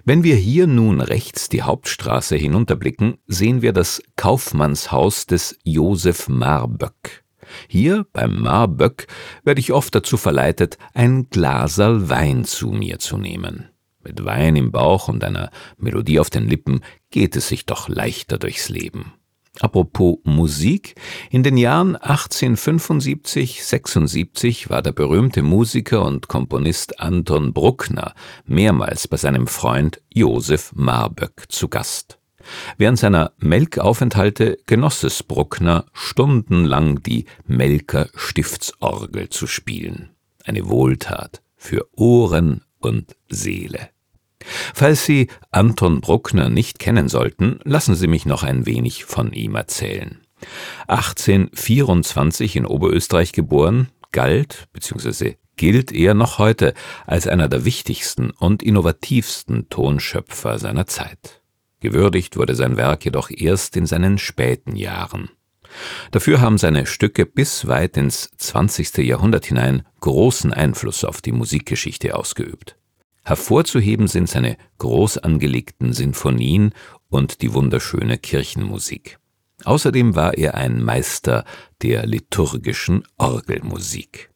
Wenn wir hier nun rechts die Hauptstraße hinunterblicken, sehen wir das Kaufmannshaus des Josef Marböck. Hier, beim Marböck, werde ich oft dazu verleitet, ein Glaserl Wein zu mir zu nehmen. Mit Wein im Bauch und einer Melodie auf den Lippen geht es sich doch leichter durchs Leben. Apropos Musik, in den Jahren 1875, 76 war der berühmte Musiker und Komponist Anton Bruckner mehrmals bei seinem Freund Josef Marböck zu Gast. Während seiner Melkaufenthalte genoss es Bruckner, stundenlang die Melker Stiftsorgel zu spielen. Eine Wohltat für Ohren und Seele. Falls Sie Anton Bruckner nicht kennen sollten, lassen Sie mich noch ein wenig von ihm erzählen. 1824 in Oberösterreich geboren, galt bzw. gilt er noch heute als einer der wichtigsten und innovativsten Tonschöpfer seiner Zeit. Gewürdigt wurde sein Werk jedoch erst in seinen späten Jahren. Dafür haben seine Stücke bis weit ins 20. Jahrhundert hinein großen Einfluss auf die Musikgeschichte ausgeübt. Hervorzuheben sind seine groß angelegten Sinfonien und die wunderschöne Kirchenmusik. Außerdem war er ein Meister der liturgischen Orgelmusik.